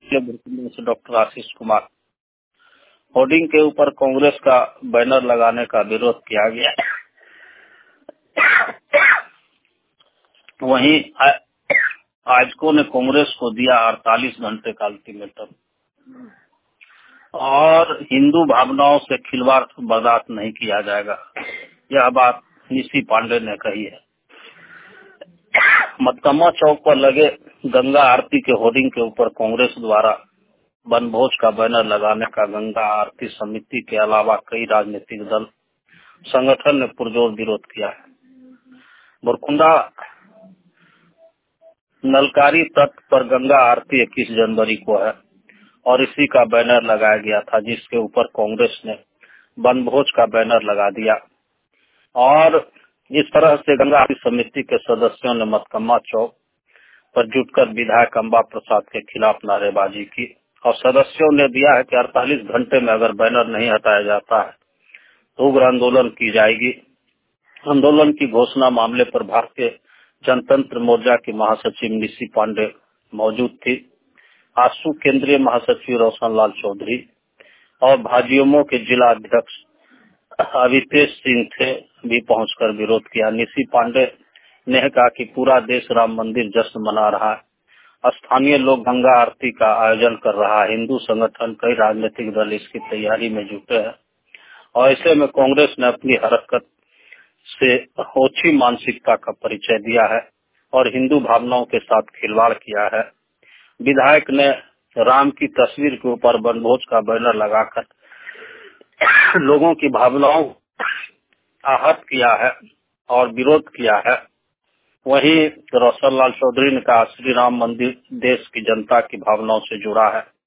बुरकिंग से doctor Ashish Kumar. Hoarding के ऊपर कांग्रेस का बैनर लगाने का विरोध किया गया। वहीं आजको ने कांग्रेस को दिया 48 घंटे का अल्टीमेटम और हिंदू भावनाओं से खिलवाड़ बर्दाश्त नहीं किया जाएगा, यह बात निशी पांडे ने कही है। मतकमा चौक पर लगे गंगा आरती के होर्डिंग के ऊपर कांग्रेस द्वारा वनभोज का बैनर लगाने का गंगा आरती समिति के अलावा कई राजनीतिक दल संगठन ने पुरजोर विरोध किया है। बुरकुंडा नलकारी तट पर गंगा आरती 21 जनवरी को है और इसी का बैनर लगाया गया था, जिसके ऊपर कांग्रेस ने वनभोज का बैनर लगा दिया और इस तरह से गंगा आरती समिति के सदस्यों ने मतकमा चौक पर जुटकर विधायक अम्बा प्रसाद के खिलाफ नारेबाजी की और सदस्यों ने दिया है कि 48 घंटे में अगर बैनर नहीं हटाया जाता है तो उग्र आंदोलन की जाएगी। आंदोलन की घोषणा मामले पर भारतीय जनतंत्र मोर्चा की महासचिव निशी पांडे मौजूद थी। आसू केंद्रीय महासचिव रोशन लाल चौधरी और भाजयुमो के जिला अध्यक्ष अवितेश सिंह थे भी पहुंचकर विरोध किया। निशी पांडे ने कहा कि पूरा देश राम मंदिर जश्न मना रहा है, स्थानीय लोग गंगा आरती का आयोजन कर रहा है, हिंदू संगठन कई राजनीतिक दल इसकी तैयारी में जुटे हैं और ऐसे में कांग्रेस ने अपनी हरकत से ओछी मानसिकता का परिचय दिया है और हिंदू भावनाओं के साथ खिलवाड़ किया है। विधायक ने राम की तस्वीर के ऊपर वनभोज का बैनर लगाकर लोगों की भावनाओं आहत किया है और विरोध किया है। वहीं रोशन लाल चौधरी ने कहा श्री राम मंदिर देश की जनता की भावनाओं से जुड़ा है